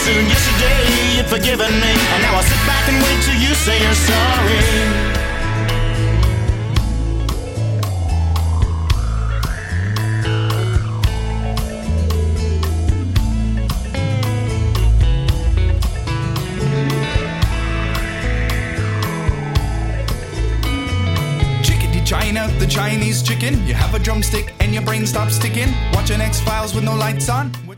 soon. Yesterday you'd forgiven me, and now I'll sit back and wait till you say you're sorry. Trying out the Chinese chicken. You have a drumstick and your brain stops ticking. Watching X-Files with no lights on.